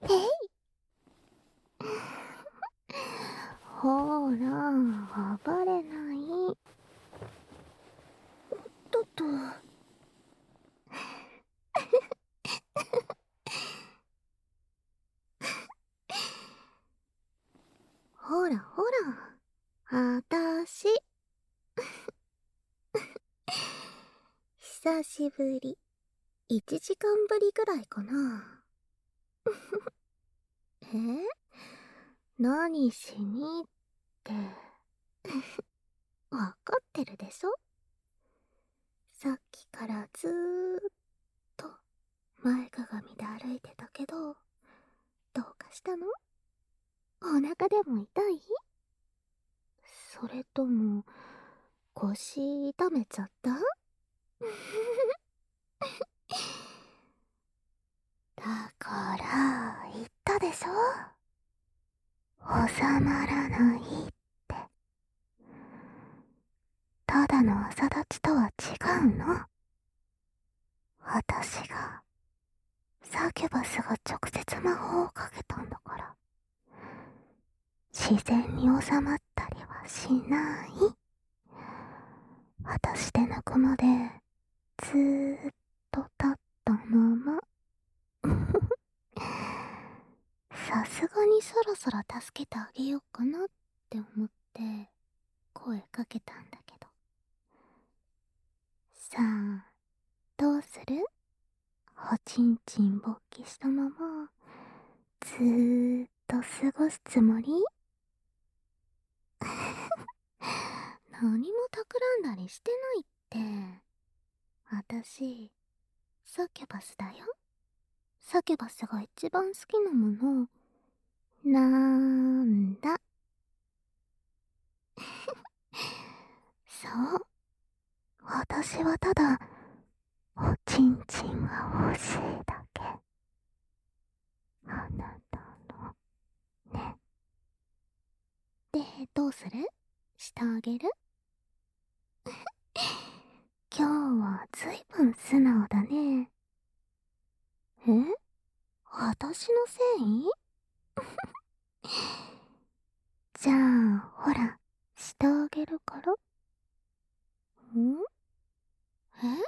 えい。ほーら、暴れない。とっと。ほらほら、あたし。久しぶり。1時間ぶりぐらいかな。何しにって。わかってるでしょ。さっきからずーっと前かがみで歩いてたけど、どうかしたの？お腹でも痛い？それとも、腰痛めちゃった？だから言ったでしょ、収まらないって。ただの朝立ちとは違うの。私がサキュバスが直接魔法をかけたんだから、自然に収まったりはしない。私でぬくまでずーっと立ったまま。さすがにそろそろ助けてあげようかなって思って声かけたんだけど。さあ、どうする？おちんちん勃起したままずーっと過ごすつもり？何も企んだりしてないって。あたし、サキュバスだよ。サキュバスが一番好きなもの、なんだ？そう。私はただ、おちんちんが欲しいだけ。あなたの、ね。で、どうする？してあげる？今日はずいぶん素直だね。え？私のせい？じゃあ、ほら、してあげるから。ん？え？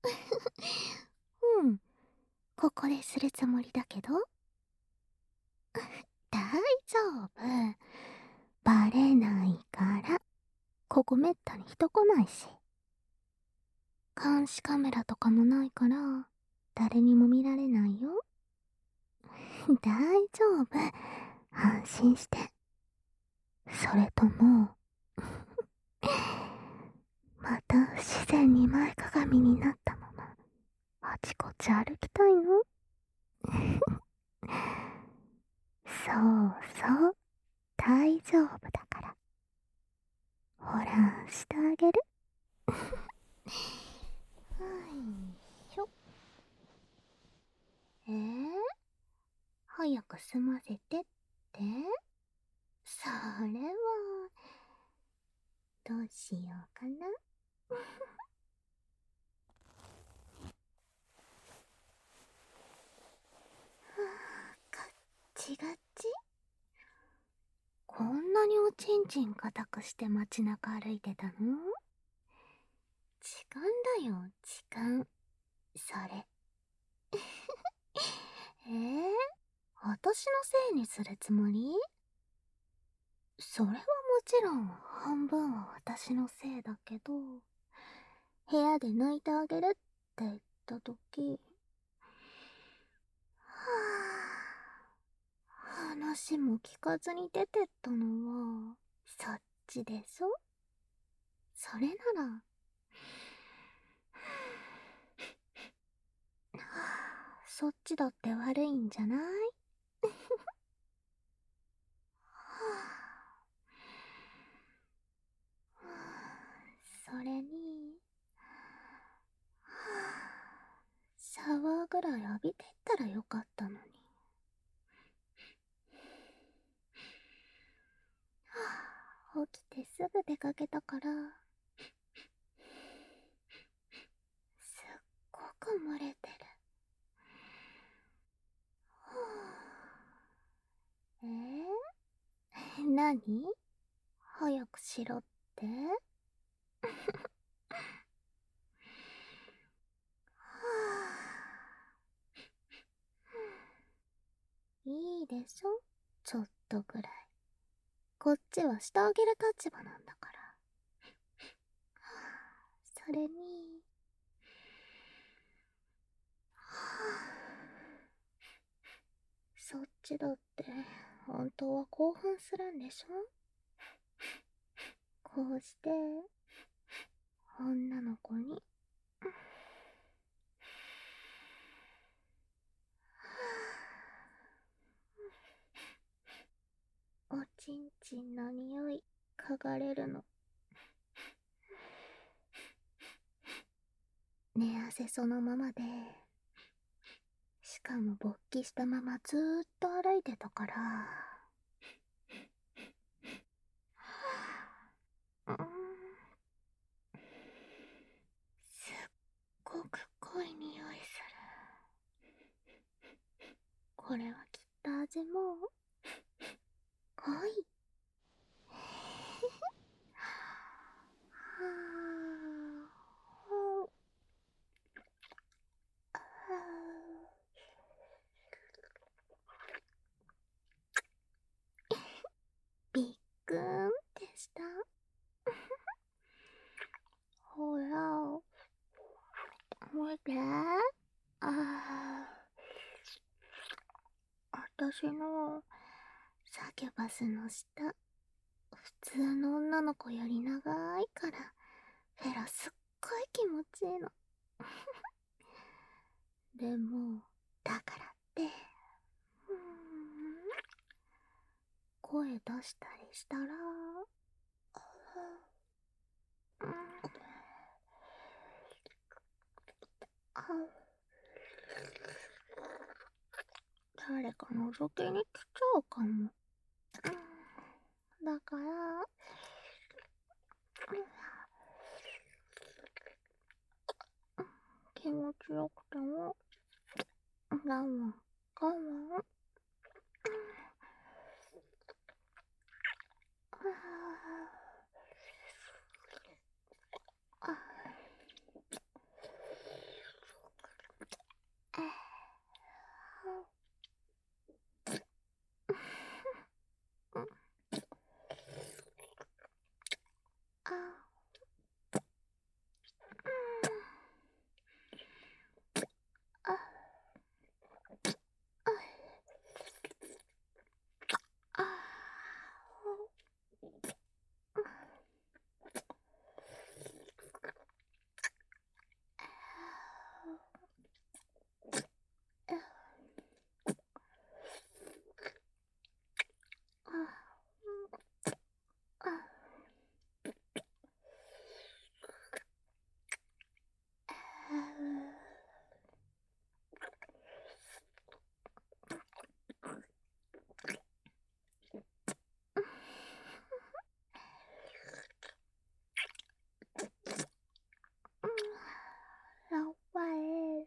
うん、ここでするつもりだけど。大丈夫。バレないから。ここめったに人来ないし。監視カメラとかもないから、誰にも見られないよ。大丈夫。安心して。それとも、また不自然に前かがみになったまま、あちこち歩きたいの？そうそう、大丈夫だから。ほら、してあげる。はいしょ。早く済ませてって？それは、どうしようかな。ガッチガチ。こんなにおちんちん固くして街中歩いてたの？時間だよ、時間。それ。私のせいにするつもり？それはもちろん半分は私のせいだけど、部屋で泣いてあげるって言った時、話も聞かずに出てったのはそっちでしょ？それなら、そっちだって悪いんじゃない？それに、シャワーぐらい浴びてったらよかったのに。起きてすぐ出かけたから、すっごく漏れてる。 何？早くしろって？いいでしょ、ちょっとぐらい。こっちはしてあげる立場なんだから。それに、そっちだって本当は興奮するんでしょ？こうして女の子におちんちんの匂い嗅がれるの。寝汗そのままで、しかも勃起したままずーっと歩いてたから、うん、すっごく濃い匂いする。これはきっと味も濃い。びっくーんってした？ほら、見て。私のサキュバスの下、普通の女の子より長いから、フェラすっごい気持ちいいの。でも、だからって、声出したりしたら、誰か覗きに来ちゃうかも。だから、気持ちよくても、我慢、我慢。やっぱり、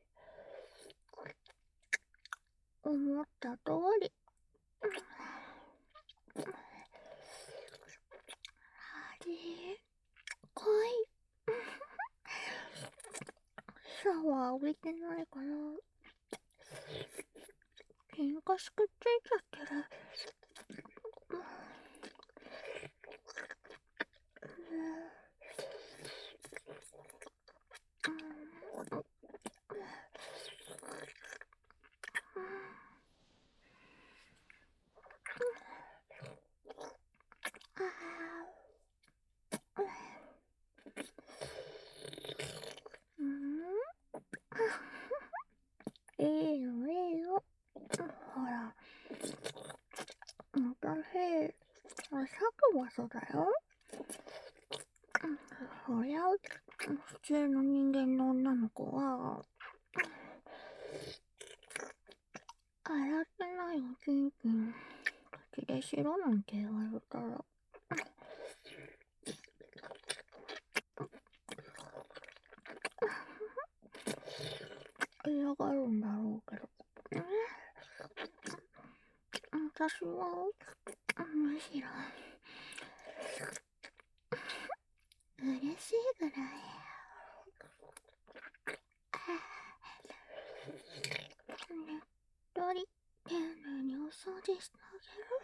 思った通り。味、濃い。シャワー浴びてないから、喧嘩しくっついちゃってる。いいよいいよ。ほら、私、サクバソだよ。そりゃ、普通の人間の女の子は、洗ってないおちんちん、口でしろなんて言われたら、嫌がるんだろうけど。私は、 むしろ嬉しいぐらい。ねっとり丁寧にお掃除してあげる。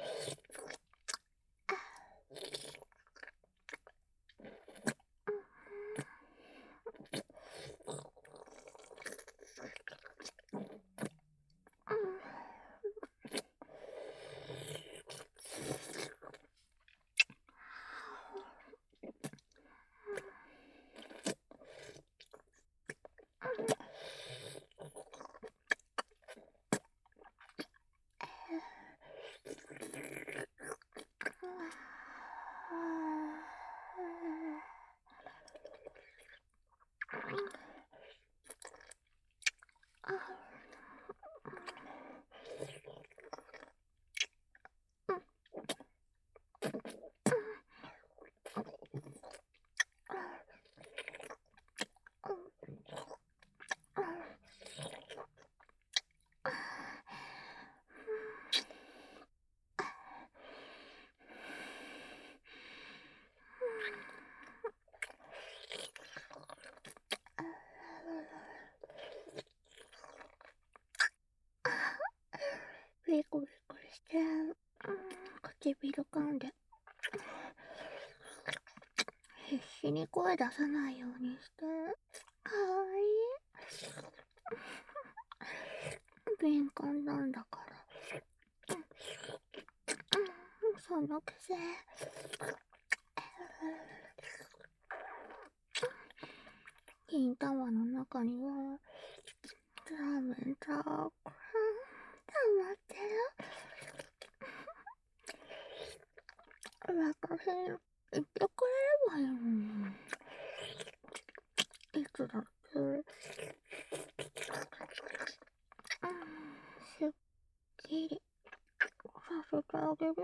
ビクビクして、唇噛んで、必死に声出さないようにして。かわいい。敏感なんだから。そのくせ。金玉の中には、ラーメンたくさん溜まってる。私に言ってくれればいいのに。いつだって。すっきりさせてあげるよ。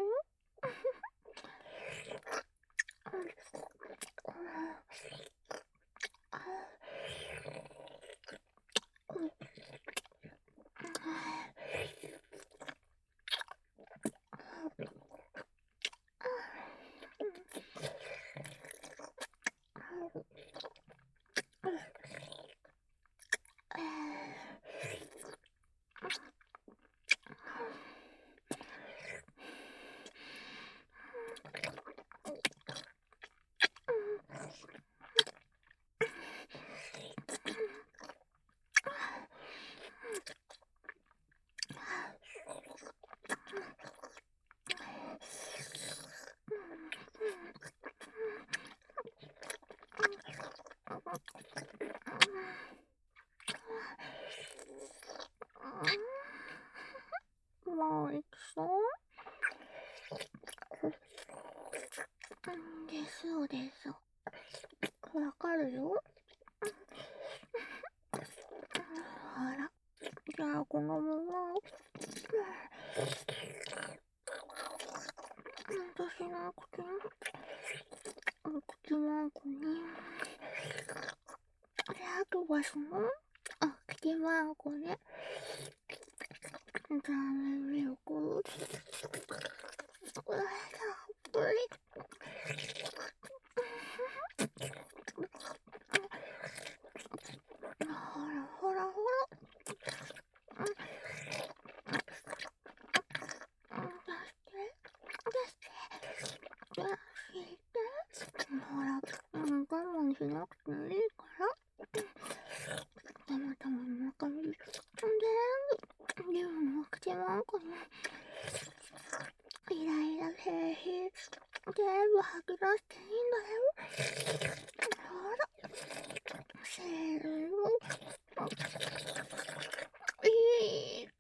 もう一度。ですです。わかるよ。あら、じゃあこのまま私の口マークにラクバスの口マークね。ダメミルクたっぷり。ほらほらほら。ほら、我慢しなくていいから。たまたまの中身全部リムの口マークにイライラ性皮全部吐き出していいんだよ。ほら、せーの。いいって。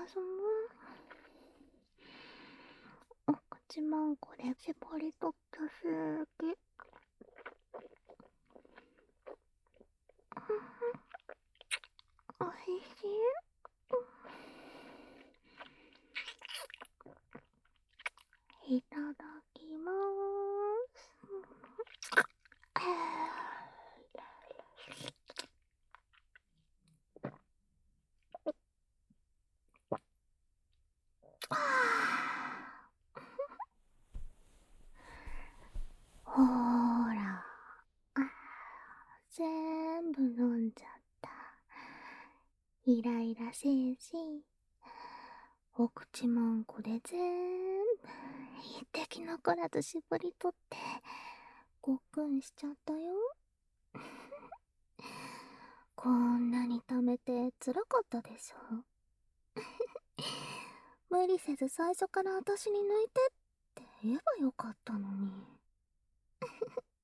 すむ。お口まんこで絞り取ったすぎ。おいしい。いただきまーす。ほーら、全部飲んじゃった。イライラせえし、お口まんこで全部一滴残らず絞り取ってごっくんしちゃったよ。こんなに溜めて辛かったでしょ。無理せず最初から私に抜いてって言えばよかったのに。